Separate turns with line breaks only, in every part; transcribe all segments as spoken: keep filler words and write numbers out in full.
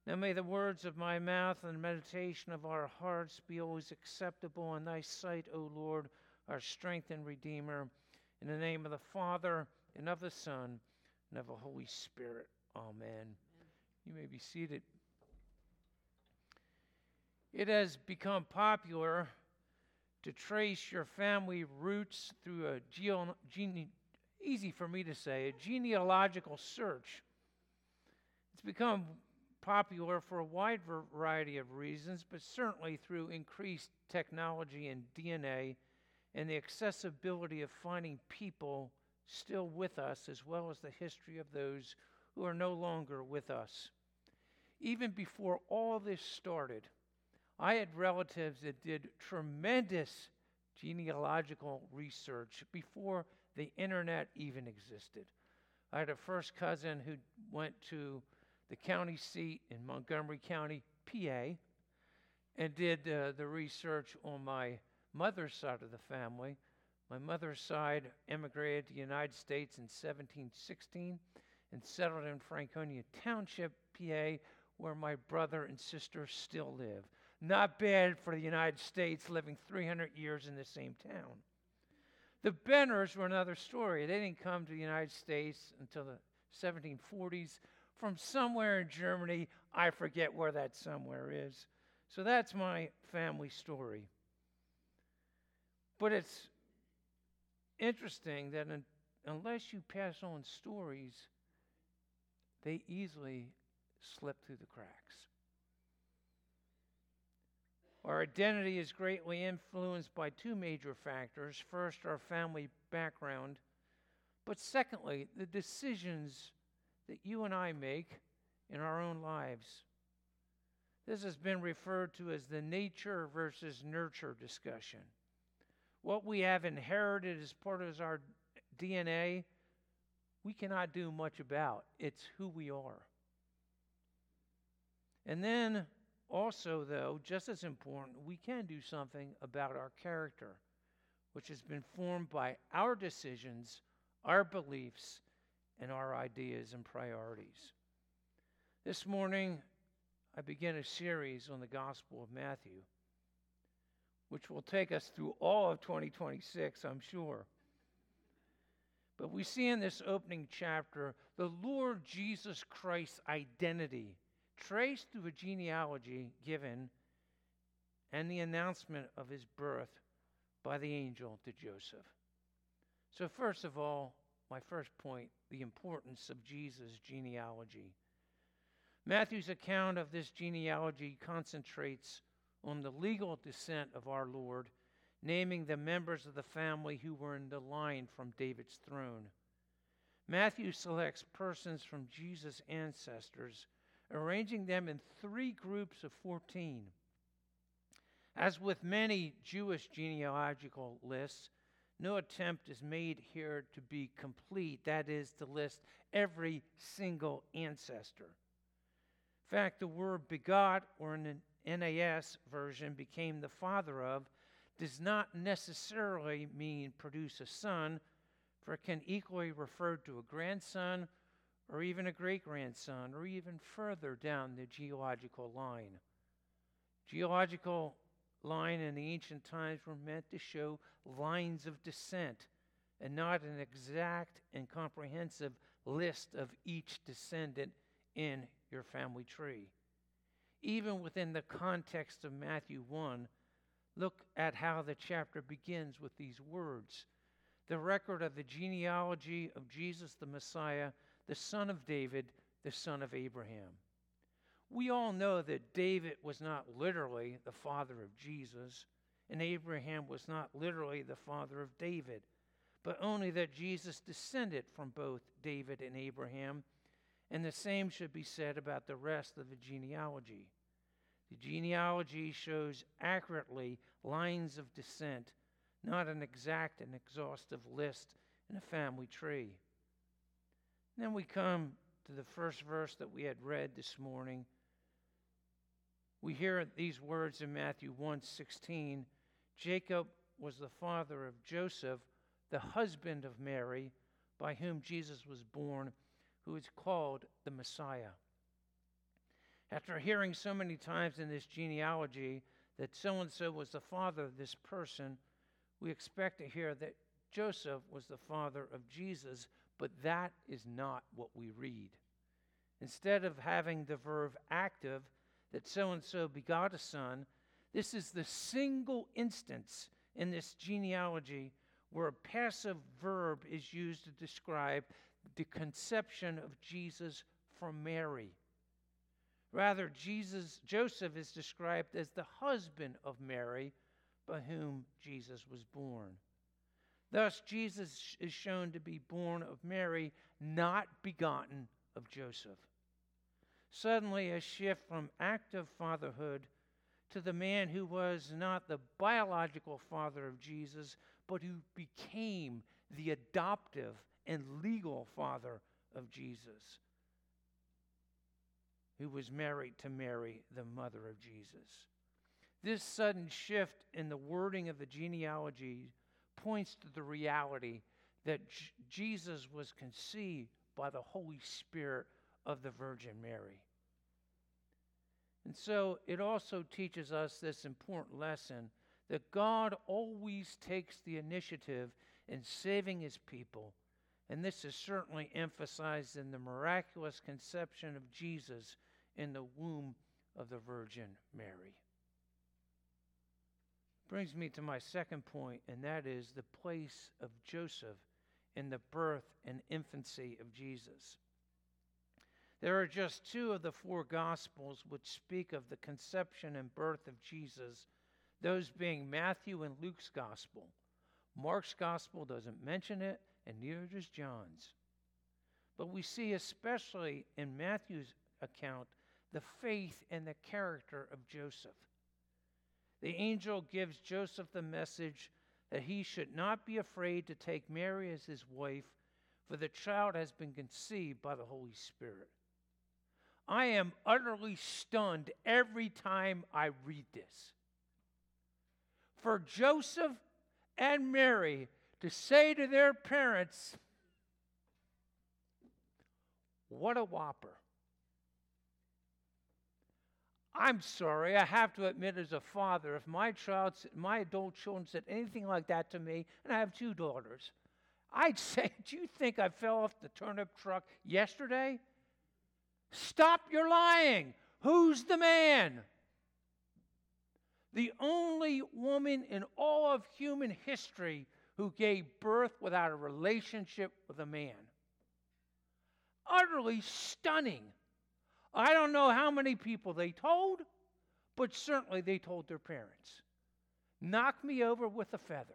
Now may the words of my mouth and the meditation of our hearts be always acceptable in thy sight, O Lord, our strength and Redeemer. In the name of the Father, and of the Son, and of the Holy Spirit. Amen. Amen. You may be seated. It has become popular to trace your family roots through a geo- gene- easy for me to say, a genealogical search. It's become popular for a wide variety of reasons, but certainly through increased technology and D N A and the accessibility of finding people still with us, as well as the history of those who are no longer with us. Even before all this started, I had relatives that did tremendous genealogical research before the internet even existed. I had a first cousin who went to the county seat in Montgomery County, P A, and did uh, the research on my mother's side of the family. My mother's side immigrated to the United States in seventeen sixteen and settled in Franconia Township, P A, where my brother and sister still live. Not bad for the United States, living three hundred years in the same town. The Benners were another story. They didn't come to the United States until the seventeen forties from somewhere in Germany. I forget where that somewhere is. So that's my family story. But it's interesting that un- unless you pass on stories, they easily slip through the cracks. Our identity is greatly influenced by two major factors. First, our family background, but secondly, the decisions that you and I make in our own lives. This has been referred to as the nature versus nurture discussion. What we have inherited as part of our D N A, we cannot do much about. It's who we are. And then also, though, just as important, we can do something about our character, which has been formed by our decisions, our beliefs, and our ideas and priorities. This morning, I begin a series on the Gospel of Matthew, which will take us through all of twenty twenty-six, I'm sure. But we see in this opening chapter the Lord Jesus Christ's identity traced through a genealogy given and the announcement of his birth by the angel to Joseph. So first of all, my first point, the importance of Jesus' genealogy. Matthew's account of this genealogy concentrates on the legal descent of our Lord, naming the members of the family who were in the line from David's throne. Matthew selects persons from Jesus' ancestors, arranging them in three groups of fourteen. As with many Jewish genealogical lists, no attempt is made here to be complete, that is, to list every single ancestor. In fact, the word begot, or in an N A S version, became the father of, does not necessarily mean produce a son, for it can equally refer to a grandson, or even a great-grandson, or even further down the geological line. Geological line in the ancient times were meant to show lines of descent, and not an exact and comprehensive list of each descendant in your family tree. Even within the context of Matthew one, look at how the chapter begins with these words. The record of the genealogy of Jesus the Messiah, the son of David, the son of Abraham. We all know that David was not literally the father of Jesus, and Abraham was not literally the father of David, but only that Jesus descended from both David and Abraham, and the same should be said about the rest of the genealogy. The genealogy shows accurately lines of descent, not an exact and exhaustive list in a family tree. And then we come to the first verse that we had read this morning. We hear these words in Matthew one sixteen. Jacob was the father of Joseph, the husband of Mary, by whom Jesus was born, who is called the Messiah. After hearing so many times in this genealogy that so-and-so was the father of this person, we expect to hear that Joseph was the father of Jesus, but that is not what we read. Instead of having the verb active, that so-and-so begot a son, this is the single instance in this genealogy where a passive verb is used to describe the conception of Jesus from Mary. Rather, Jesus, Joseph is described as the husband of Mary, by whom Jesus was born. Thus, Jesus is shown to be born of Mary, not begotten of Joseph. Suddenly, a shift from active fatherhood to the man who was not the biological father of Jesus, but who became the adoptive and legal father of Jesus, who was married to Mary, the mother of Jesus. This sudden shift in the wording of the genealogy points to the reality that J- Jesus was conceived by the Holy Spirit of the Virgin Mary. And so it also teaches us this important lesson that God always takes the initiative in saving his people, and this is certainly emphasized in the miraculous conception of Jesus in the womb of the Virgin Mary. Brings me to my second point, and that is the place of Joseph in the birth and infancy of Jesus. There are just two of the four Gospels which speak of the conception and birth of Jesus, those being Matthew and Luke's Gospel. Mark's Gospel doesn't mention it, and neither does John's. But we see especially in Matthew's account the faith and the character of Joseph. The angel gives Joseph the message that he should not be afraid to take Mary as his wife, for the child has been conceived by the Holy Spirit. I am utterly stunned every time I read this. For Joseph and Mary to say to their parents, what a whopper. I'm sorry, I have to admit as a father, if my child, my adult children said anything like that to me, and I have two daughters, I'd say, do you think I fell off the turnip truck yesterday? Stop your lying. Who's the man? The only woman in all of human history who gave birth without a relationship with a man. Utterly stunning. I don't know how many people they told, but certainly they told their parents. Knock me over with a feather.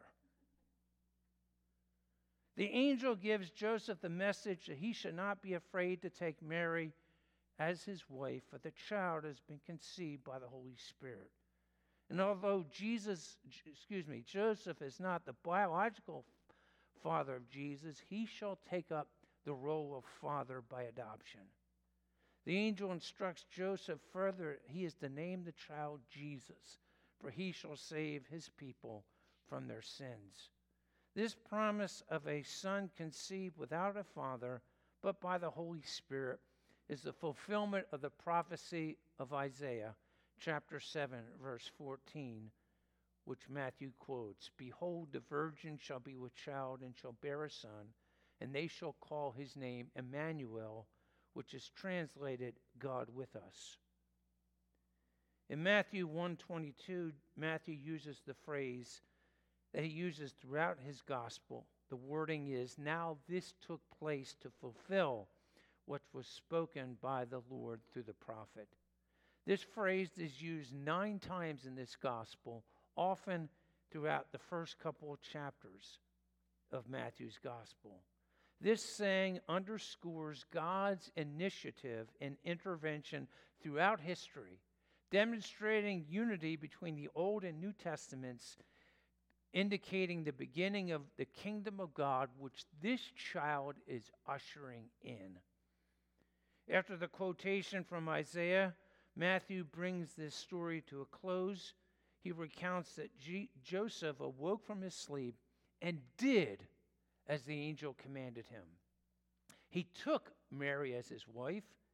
The angel gives Joseph the message that he should not be afraid to take Mary as his wife, for the child has been conceived by the Holy Spirit. And although Jesus, excuse me, Joseph is not the biological father of Jesus, he shall take up the role of father by adoption. The angel instructs Joseph further, he is to name the child Jesus, for he shall save his people from their sins. This promise of a son conceived without a father, but by the Holy Spirit, is the fulfillment of the prophecy of Isaiah, chapter seven, verse fourteen, which Matthew quotes. Behold, the virgin shall be with child and shall bear a son, and they shall call his name Emmanuel, which is translated God with us. In Matthew one twenty-two, Matthew uses the phrase that he uses throughout his gospel. The wording is, now this took place to fulfill what was spoken by the Lord through the prophet. This phrase is used nine times in this gospel, often throughout the first couple of chapters of Matthew's gospel. This saying underscores God's initiative and intervention throughout history, demonstrating unity between the Old and New Testaments, indicating the beginning of the kingdom of God, which this child is ushering in. After the quotation from Isaiah, Matthew brings this story to a close. He recounts that G- Joseph awoke from his sleep and did as the angel commanded him. He took Mary as his wife,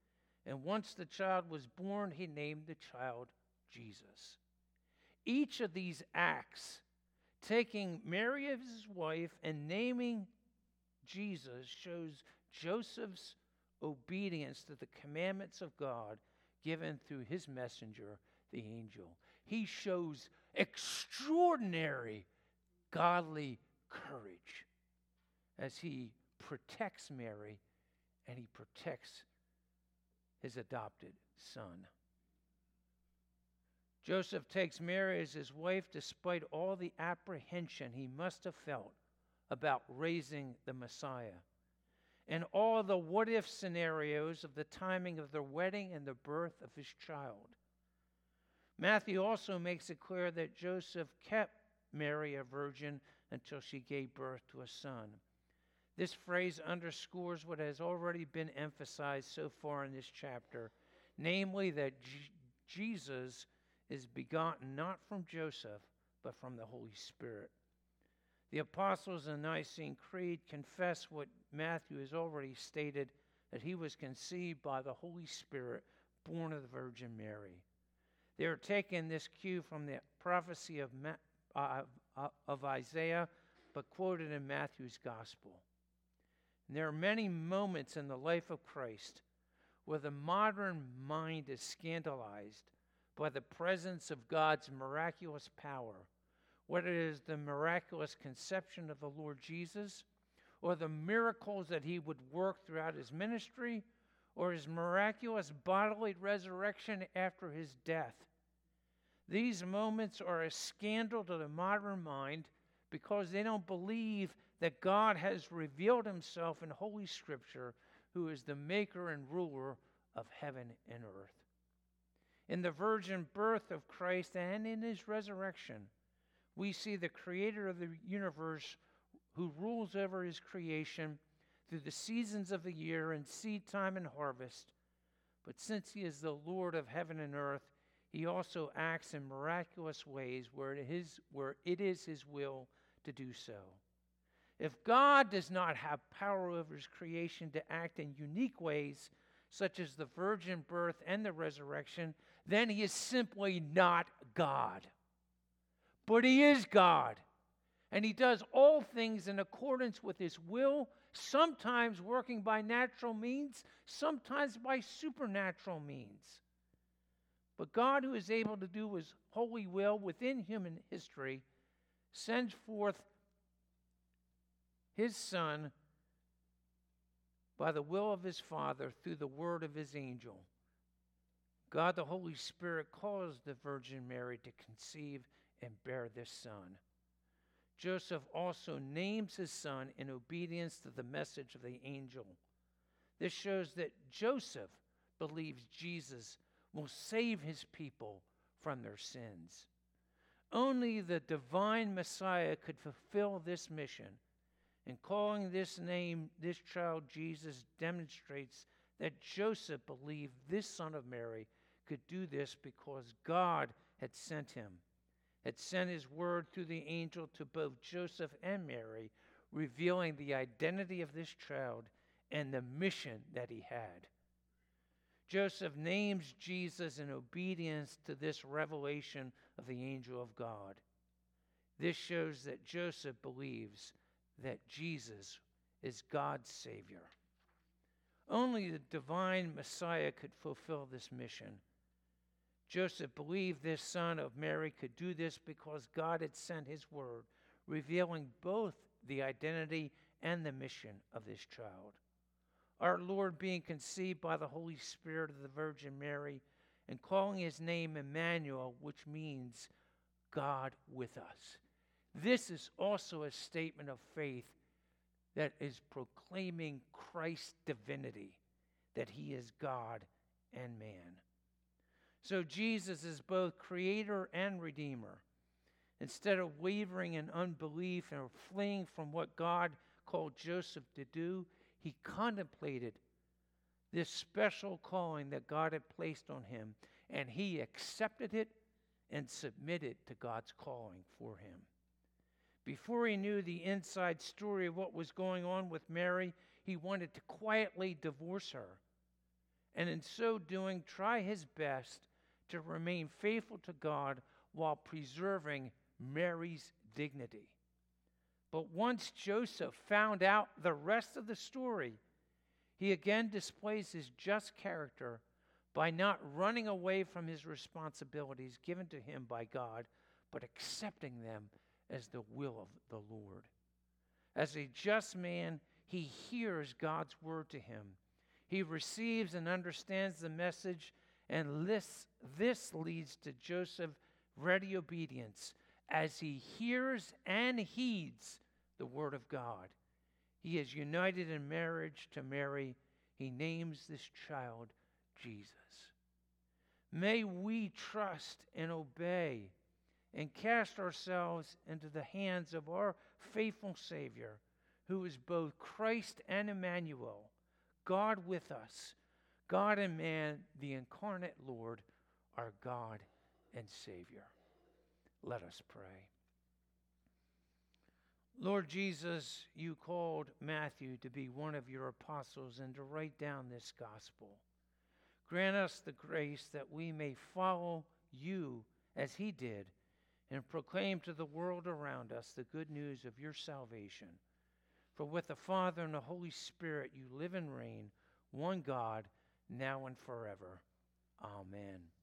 And once the child was born, he named the child Jesus. Each of these acts, taking Mary as his wife and naming Jesus, shows Joseph's obedience to the commandments of God given through his messenger, the angel. He shows extraordinary godly courage as he protects Mary and he protects his adopted son. Joseph takes Mary as his wife despite all the apprehension he must have felt about raising the Messiah and all the what-if scenarios of the timing of their wedding and the birth of his child. Matthew also makes it clear that Joseph kept Mary a virgin until she gave birth to a son. This phrase underscores what has already been emphasized so far in this chapter, namely that J- Jesus is begotten not from Joseph, but from the Holy Spirit. The apostles in the Nicene Creed confess what Matthew has already stated, that he was conceived by the Holy Spirit, born of the Virgin Mary. They are taking this cue from the prophecy of, Ma- uh, of Isaiah, but quoted in Matthew's Gospel. And there are many moments in the life of Christ where the modern mind is scandalized by the presence of God's miraculous power, whether it is the miraculous conception of the Lord Jesus, or the miracles that he would work throughout his ministry, or his miraculous bodily resurrection after his death. These moments are a scandal to the modern mind because they don't believe that God has revealed himself in Holy Scripture, who is the maker and ruler of heaven and earth. In the virgin birth of Christ and in his resurrection, we see the creator of the universe who rules over his creation through the seasons of the year and seed time and harvest. But since he is the Lord of heaven and earth, he also acts in miraculous ways where it is, where it is his will to do so. If God does not have power over his creation to act in unique ways, such as the virgin birth and the resurrection, then he is simply not God. But he is God, and he does all things in accordance with his will, sometimes working by natural means, sometimes by supernatural means. But God, who is able to do his holy will within human history, sends forth his Son by the will of his Father through the word of his angel. God the Holy Spirit caused the Virgin Mary to conceive and bear this son. Joseph also names his son in obedience to the message of the angel. This shows that Joseph believes Jesus will save his people from their sins. Only the divine Messiah could fulfill this mission. And calling this name, this child Jesus, demonstrates that Joseph believed this son of Mary could do this because God had sent him, had sent his word through the angel to both Joseph and Mary, revealing the identity of this child and the mission that he had. Joseph names Jesus in obedience to this revelation of the angel of God. This shows that Joseph believes that Jesus is God's Savior. Only the divine Messiah could fulfill this mission. Joseph believed this son of Mary could do this because God had sent his word, revealing both the identity and the mission of this child. Our Lord, being conceived by the Holy Spirit of the Virgin Mary and calling his name Emmanuel, which means God with us. This is also a statement of faith that is proclaiming Christ's divinity, that he is God and man. So Jesus is both creator and redeemer. Instead of wavering in unbelief and fleeing from what God called Joseph to do, he contemplated this special calling that God had placed on him, and he accepted it and submitted to God's calling for him. Before he knew the inside story of what was going on with Mary, he wanted to quietly divorce her. and in so doing, try his best to remain faithful to God while preserving Mary's dignity. But once Joseph found out the rest of the story, he again displays his just character by not running away from his responsibilities given to him by God, but accepting them as the will of the Lord. As a just man, he hears God's word to him. He receives and understands the message, and this, this leads to Joseph's ready obedience as he hears and heeds the word of God. He is united in marriage to Mary. He names this child Jesus. May we trust and obey and cast ourselves into the hands of our faithful Savior, who is both Christ and Emmanuel, God with us, God and man, the incarnate Lord, our God and Savior. Let us pray. Lord Jesus, you called Matthew to be one of your apostles and to write down this gospel. Grant us the grace that we may follow you as he did and proclaim to the world around us the good news of your salvation. For with the Father and the Holy Spirit you live and reign, one God, now and forever. Amen.